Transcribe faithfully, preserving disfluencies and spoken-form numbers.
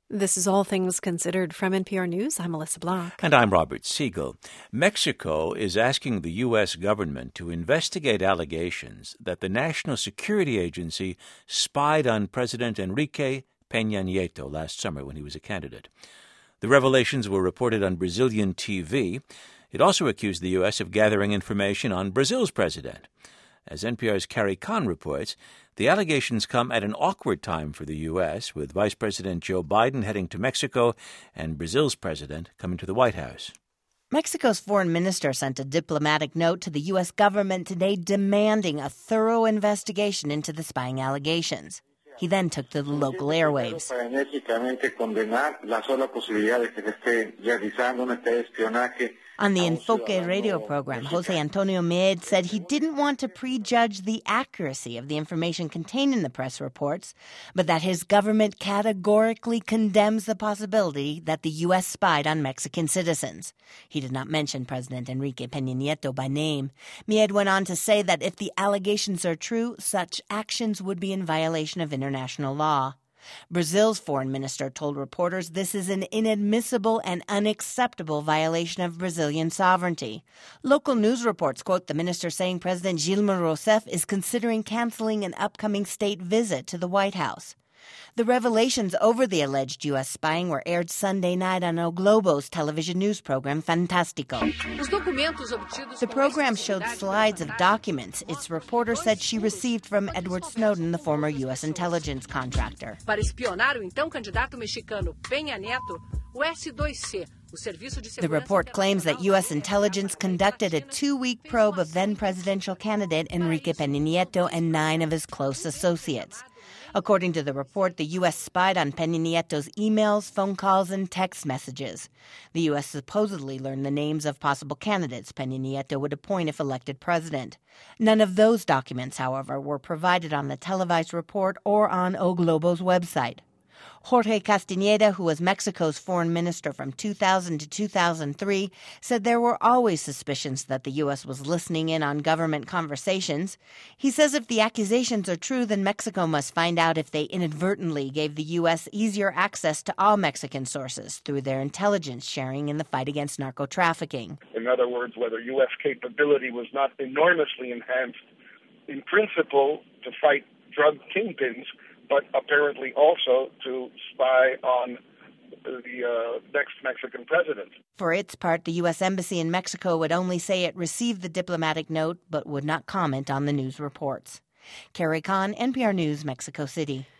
This is All Things Considered from N P R News. I'm Melissa Block. And I'm Robert Siegel. Mexico is asking the U S government to investigate allegations that the National Security Agency spied on President Enrique Peña Nieto last summer when he was a candidate. The revelations were reported on Brazilian T V. It also accused the U S of gathering information on Brazil's president. As N P R's Carrie Kahn reports, the allegations come at an awkward time for the U S, with Vice President Joe Biden heading to Mexico and Brazil's president coming to the White House. Mexico's foreign minister sent a diplomatic note to the U S government today demanding a thorough investigation into the spying allegations. He then took to the local airwaves. On the Enfoque radio program, Jose Antonio Meade said he didn't want to prejudge the accuracy of the information contained in the press reports, but that his government categorically condemns the possibility that the U S spied on Mexican citizens. He did not mention President Enrique Peña Nieto by name. Meade went on to say that if the allegations are true, such actions would be in violation of international law. Brazil's foreign minister told reporters this is an inadmissible and unacceptable violation of Brazilian sovereignty. Local news reports quote the minister saying President Dilma Rousseff is considering canceling an upcoming state visit to the White House. The revelations over the alleged U S spying were aired Sunday night on O Globo's television news program Fantástico. The program showed slides of documents its reporter said she received from Edward Snowden, the former U S intelligence contractor. Para espionar o então candidato mexicano Peña Nieto, o S two C. The report claims that U S intelligence conducted a two-week probe of then-presidential candidate Enrique Peña Nieto and nine of his close associates. According to the report, the U S spied on Peña Nieto's emails, phone calls, and text messages. The U S supposedly learned the names of possible candidates Peña Nieto would appoint if elected president. None of those documents, however, were provided on the televised report or on O Globo's website. Jorge Castañeda, who was Mexico's foreign minister from two thousand to two thousand three, said there were always suspicions that the U S was listening in on government conversations. He says if the accusations are true, then Mexico must find out if they inadvertently gave the U S easier access to all Mexican sources through their intelligence sharing in the fight against narco-trafficking. In other words, whether U S capability was not enormously enhanced in principle to fight drug kingpins, but apparently also to spy on the uh, next Mexican president. For its part, the U S Embassy in Mexico would only say it received the diplomatic note, but would not comment on the news reports. Carrie Kahn, N P R News, Mexico City.